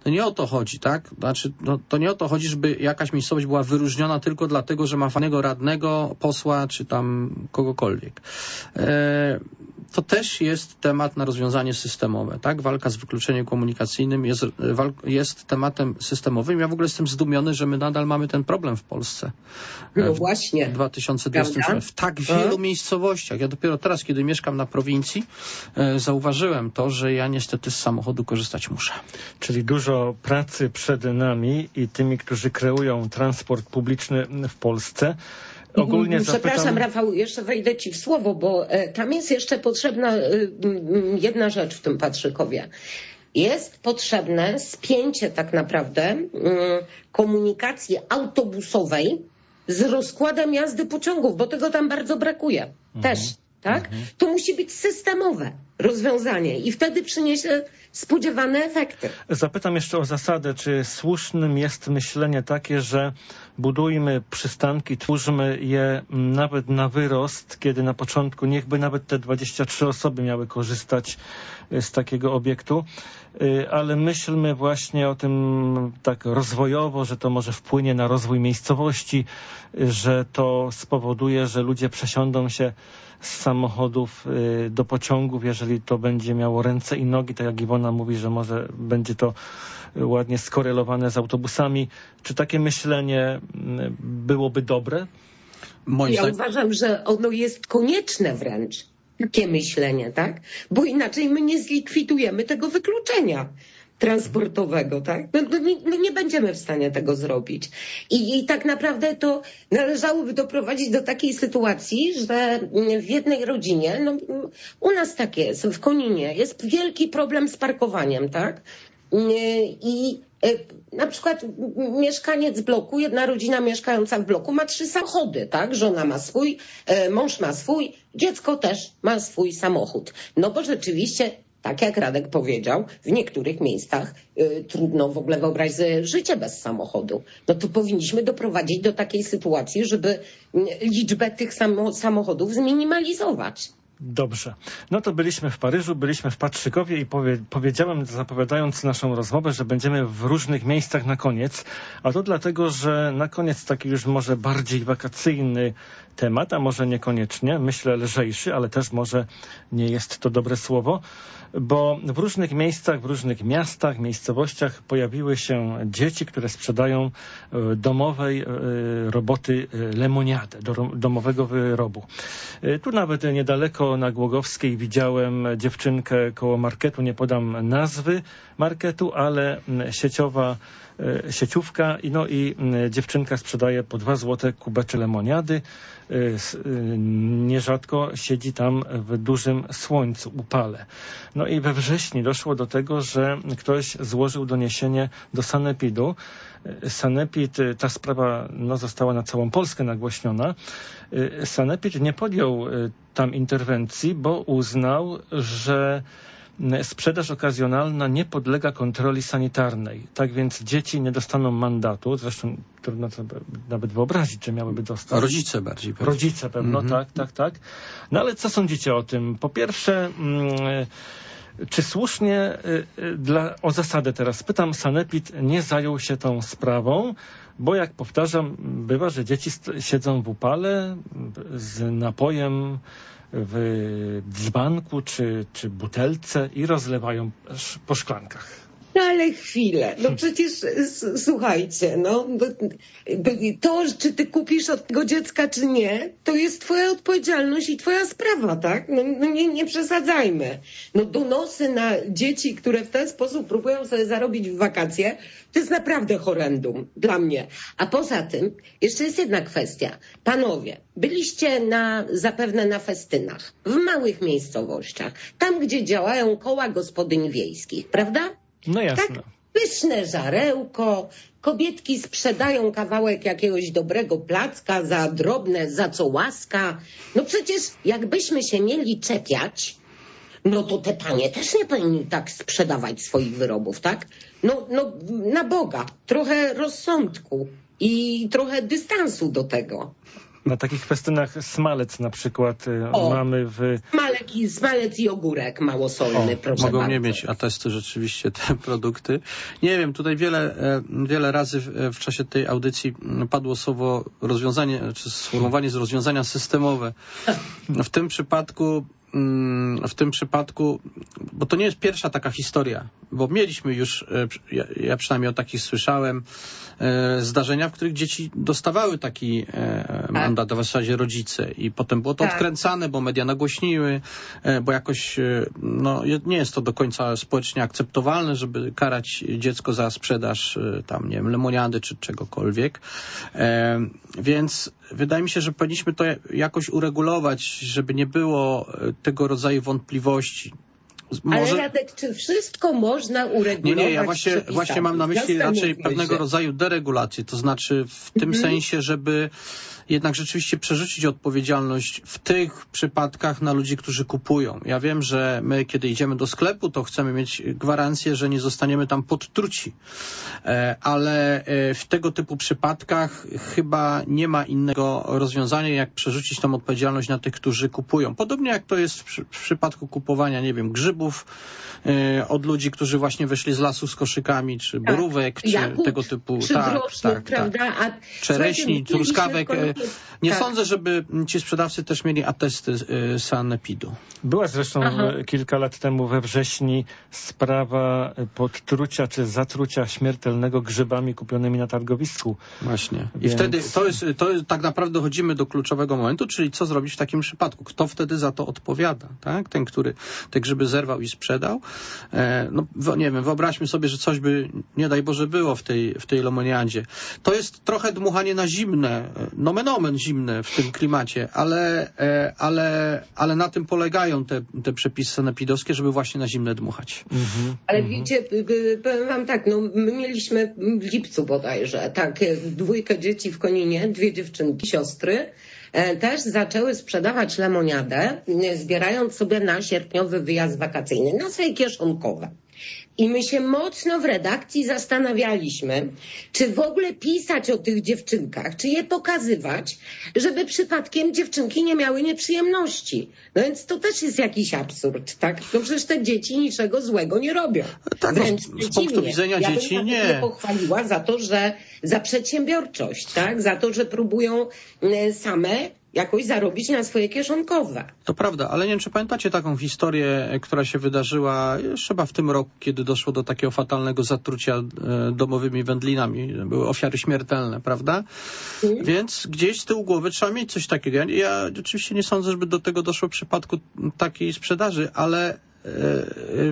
[SPEAKER 3] No nie o to chodzi, tak? Znaczy, no, to nie o to chodzi, żeby jakaś miejscowość była wyróżniona tylko dlatego, że ma fajnego radnego, posła, czy tam kogokolwiek. E, to też jest temat na rozwiązanie systemowe, tak? Walka z wykluczeniem komunikacyjnym jest, wal, jest tematem systemowym. Ja w ogóle jestem zdumiony, że my nadal mamy ten problem w Polsce.
[SPEAKER 2] No w, właśnie.
[SPEAKER 3] W dwa tysiące dwudziestym trzecim. W tak wielu A? miejscowościach. Ja dopiero teraz, kiedy mieszkam na prowincji, e, zauważyłem to, że ja niestety z samochodu korzystać muszę.
[SPEAKER 1] Czyli dużo pracy przed nami i tymi, którzy kreują transport publiczny w Polsce. Ogólnie
[SPEAKER 2] Przepraszam,
[SPEAKER 1] zapytam...
[SPEAKER 2] Rafał, jeszcze wejdę ci w słowo, bo e, tam jest jeszcze potrzebna e, jedna rzecz w tym Patrzykowie. Jest potrzebne spięcie tak naprawdę e, komunikacji autobusowej z rozkładem jazdy pociągów, bo tego tam bardzo brakuje. Mhm. Też, tak? Mhm. To musi być systemowe rozwiązanie i wtedy przyniesie spodziewane efekty.
[SPEAKER 1] Zapytam jeszcze o zasadę, czy słusznym jest myślenie takie, że budujmy przystanki, twórzmy je nawet na wyrost, kiedy na początku niechby nawet te dwadzieścia trzy osoby miały korzystać z takiego obiektu, ale myślmy właśnie o tym tak rozwojowo, że to może wpłynie na rozwój miejscowości, że to spowoduje, że ludzie przesiądą się z samochodów do pociągów, jeżeli to będzie miało ręce i nogi, tak jak Iwona mówi, że może będzie to ładnie skorelowane z autobusami. Czy takie myślenie byłoby dobre?
[SPEAKER 2] Moim ja uważam, że ono jest konieczne wręcz. Takie myślenie, tak? Bo inaczej my nie zlikwidujemy tego wykluczenia transportowego, tak? No, no, nie, no nie będziemy w stanie tego zrobić. I, I tak naprawdę to należałoby doprowadzić do takiej sytuacji, że w jednej rodzinie, no u nas tak jest, w Koninie jest wielki problem z parkowaniem, tak? I na przykład mieszkaniec bloku, jedna rodzina mieszkająca w bloku ma trzy samochody, tak? Żona ma swój, mąż ma swój, dziecko też ma swój samochód. No bo rzeczywiście, tak jak Radek powiedział, w niektórych miejscach y, trudno w ogóle wyobrazić sobie życie bez samochodu. No to powinniśmy doprowadzić do takiej sytuacji, żeby liczbę tych samo, samochodów zminimalizować.
[SPEAKER 1] Dobrze. No to byliśmy w Paryżu, byliśmy w Patrzykowie i powie, powiedziałem, zapowiadając naszą rozmowę, że będziemy w różnych miejscach na koniec, a to dlatego, że na koniec taki już może bardziej wakacyjny temat, a może niekoniecznie, myślę lżejszy, ale też może nie jest to dobre słowo, bo w różnych miejscach, w różnych miastach, miejscowościach pojawiły się dzieci, które sprzedają domowej roboty lemoniadę, domowego wyrobu. Tu nawet niedaleko na Głogowskiej widziałem dziewczynkę koło marketu, nie podam nazwy marketu, ale sieciowa sieciówka, no i dziewczynka sprzedaje po dwa złote kubecze lemoniady. Nierzadko siedzi tam w dużym słońcu, upale. No i we wrześniu doszło do tego, że ktoś złożył doniesienie do sanepidu. Sanepid, ta sprawa no, została na całą Polskę nagłośniona. Sanepid nie podjął tam interwencji, bo uznał, że sprzedaż okazjonalna nie podlega kontroli sanitarnej. Tak więc dzieci nie dostaną mandatu. Zresztą trudno sobie nawet wyobrazić, że miałyby dostać.
[SPEAKER 3] Rodzice bardziej. Pewnie.
[SPEAKER 1] Rodzice pewno, mm-hmm. tak, tak, tak. No ale co sądzicie o tym? Po pierwsze, mm, czy słusznie y, dla, o zasadę teraz pytam, Sanepid nie zajął się tą sprawą, bo jak powtarzam, bywa, że dzieci siedzą w upale z napojem w dzbanku czy, czy butelce i rozlewają po szklankach.
[SPEAKER 2] No ale chwilę, no przecież s- słuchajcie, no to, czy ty kupisz od tego dziecka, czy nie, to jest twoja odpowiedzialność i twoja sprawa, tak? No, no nie, nie przesadzajmy. No donosy na dzieci, które w ten sposób próbują sobie zarobić w wakacje, to jest naprawdę horrendum dla mnie. A poza tym, jeszcze jest jedna kwestia. Panowie, byliście na, zapewne na festynach, w małych miejscowościach, tam gdzie działają koła gospodyń wiejskich, prawda?
[SPEAKER 1] No jasne.
[SPEAKER 2] Tak, pyszne żarełko, kobietki sprzedają kawałek jakiegoś dobrego placka za drobne, za co łaska. No przecież jakbyśmy się mieli czepiać, no to te panie też nie powinny tak sprzedawać swoich wyrobów, tak? No, no na Boga, trochę rozsądku i trochę dystansu do tego.
[SPEAKER 1] Na takich festynach smalec na przykład o, mamy w...
[SPEAKER 2] Smalec i, smalec i ogórek małosolny, o, proszę
[SPEAKER 3] mogą
[SPEAKER 2] bardzo.
[SPEAKER 3] nie mieć atesty rzeczywiście te produkty. Nie wiem, tutaj wiele, wiele razy w, w czasie tej audycji padło słowo rozwiązanie, czy sformułowanie z rozwiązania systemowe. W tym przypadku w tym przypadku, bo to nie jest pierwsza taka historia, bo mieliśmy już, ja, ja przynajmniej o takich słyszałem, e, zdarzenia, w których dzieci dostawały taki e, mandat, w zasadzie rodzice, i potem było to tak. odkręcane, bo media nagłośniły, e, bo jakoś e, no, nie jest to do końca społecznie akceptowalne, żeby karać dziecko za sprzedaż e, tam, nie wiem, lemoniady czy czegokolwiek. E, więc wydaje mi się, że powinniśmy to jakoś uregulować, żeby nie było tego rodzaju wątpliwości.
[SPEAKER 2] Może... Ale Radek, czy wszystko można uregulować?
[SPEAKER 3] Nie, nie, ja właśnie, właśnie mam na myśli raczej pewnego się. rodzaju deregulację, to znaczy w tym mm-hmm. sensie, żeby jednak rzeczywiście przerzucić odpowiedzialność w tych przypadkach na ludzi, którzy kupują. Ja wiem, że my, kiedy idziemy do sklepu, to chcemy mieć gwarancję, że nie zostaniemy tam podtruci, ale w tego typu przypadkach chyba nie ma innego rozwiązania, jak przerzucić tą odpowiedzialność na tych, którzy kupują. Podobnie jak to jest w, przy, w przypadku kupowania, nie wiem, grzybów od ludzi, którzy właśnie wyszli z lasu z koszykami, czy tak. borówek, czy Jakub, tego typu...
[SPEAKER 2] Czy tak, tak,
[SPEAKER 3] prawda?
[SPEAKER 2] Tak. A
[SPEAKER 3] czereśni, truskawek. Nie tak. sądzę, żeby ci sprzedawcy też mieli atesty y, sanepidu.
[SPEAKER 1] Była zresztą Aha. kilka lat temu we wrześniu sprawa podtrucia czy zatrucia śmiertelnego grzybami kupionymi na targowisku.
[SPEAKER 3] Właśnie. I Więc... wtedy to jest, to jest, tak naprawdę dochodzimy do kluczowego momentu, czyli co zrobić w takim przypadku? Kto wtedy za to odpowiada? Tak? Ten, który te grzyby zerwał i sprzedał. E, no nie wiem, wyobraźmy sobie, że coś by, nie daj Boże, było w tej, w tej lemoniadzie. To jest trochę dmuchanie na zimne, nomen omen zimne w tym klimacie, ale, ale, ale na tym polegają te, te przepisy sanepidowskie, żeby właśnie na zimne dmuchać.
[SPEAKER 2] Mm-hmm. Ale mm-hmm. wiecie, powiem wam tak, no my mieliśmy w lipcu bodajże, tak, dwójkę dzieci w Koninie, dwie dziewczynki, siostry, też zaczęły sprzedawać lemoniadę, zbierając sobie na sierpniowy wyjazd wakacyjny, na swoje kieszonkowe. I my się mocno w redakcji zastanawialiśmy, czy w ogóle pisać o tych dziewczynkach, czy je pokazywać, żeby przypadkiem dziewczynki nie miały nieprzyjemności. No więc to też jest jakiś absurd, tak? No przecież te dzieci niczego złego nie robią.
[SPEAKER 3] Tak,
[SPEAKER 2] Wręcz
[SPEAKER 3] z punktu widzenia
[SPEAKER 2] ja
[SPEAKER 3] dzieci
[SPEAKER 2] bym
[SPEAKER 3] nie.
[SPEAKER 2] nie pochwaliła za to, że za przedsiębiorczość, tak? Za to, że próbują same jakoś zarobić na swoje kieszonkowe.
[SPEAKER 3] To prawda, ale nie wiem, czy pamiętacie taką historię, która się wydarzyła już chyba w tym roku, kiedy doszło do takiego fatalnego zatrucia domowymi wędlinami. Były ofiary śmiertelne, prawda? Mm. Więc gdzieś z tyłu głowy trzeba mieć coś takiego. Ja, ja oczywiście nie sądzę, żeby do tego doszło w przypadku takiej sprzedaży, ale yy,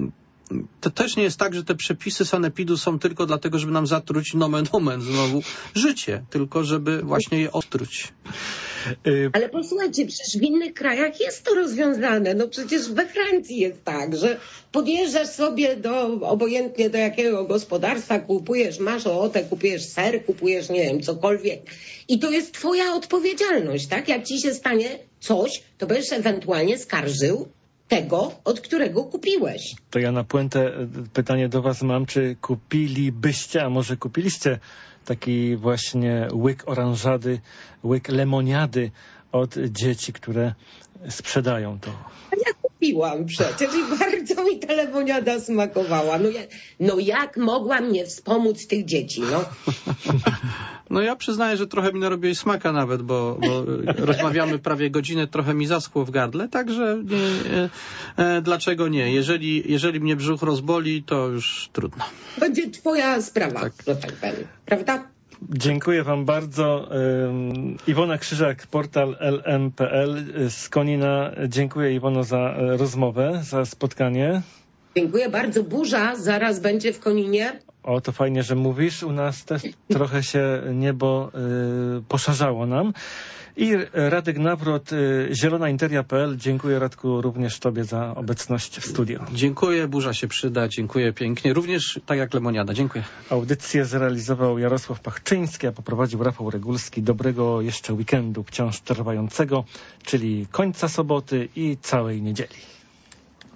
[SPEAKER 3] to też nie jest tak, że te przepisy sanepidu są tylko dlatego, żeby nam zatruć nomen omen znowu życie, tylko żeby właśnie je odtruć.
[SPEAKER 2] Ale posłuchajcie, przecież w innych krajach jest to rozwiązane. No przecież we Francji jest tak, że podjeżdżasz sobie do, obojętnie do jakiego gospodarstwa, kupujesz, masz ochotę, kupujesz ser, kupujesz, nie wiem, cokolwiek. I to jest twoja odpowiedzialność, tak? Jak ci się stanie coś, to będziesz ewentualnie skarżył tego, od którego kupiłeś.
[SPEAKER 1] To ja na puentę pytanie do was mam, czy kupilibyście, a może kupiliście taki właśnie łyk oranżady, łyk lemoniady od dzieci, które sprzedają to?
[SPEAKER 2] Ja kupiłam przecież i bardzo mi ta lemoniada smakowała. No, ja, no jak mogłam nie wspomóc tych dzieci, no?
[SPEAKER 3] No ja przyznaję, że trochę mi narobiłeś smaka nawet, bo, bo rozmawiamy prawie godzinę, trochę mi zaschło w gardle, także nie, e, dlaczego nie? Jeżeli, jeżeli mnie brzuch rozboli, to już trudno.
[SPEAKER 2] Będzie twoja sprawa, tak. że tak powiem, prawda?
[SPEAKER 1] Dziękuję wam bardzo. Iwona Krzyżak, portal L M kropka P L z Konina. Dziękuję, Iwono, za rozmowę, za spotkanie.
[SPEAKER 2] Dziękuję bardzo. Burza zaraz będzie w Koninie.
[SPEAKER 1] O, to fajnie, że mówisz. U nas też trochę się niebo y, poszarzało nam. I Radek Nawrot, zielona interia kropka P L. Dziękuję, Radku, również tobie za obecność w studio.
[SPEAKER 3] Dziękuję, burza się przyda, dziękuję pięknie. Również tak jak lemoniada, dziękuję.
[SPEAKER 1] Audycję zrealizował Jarosław Pachczyński, a poprowadził Rafał Regulski. Dobrego jeszcze weekendu wciąż trwającego, czyli końca soboty i całej niedzieli.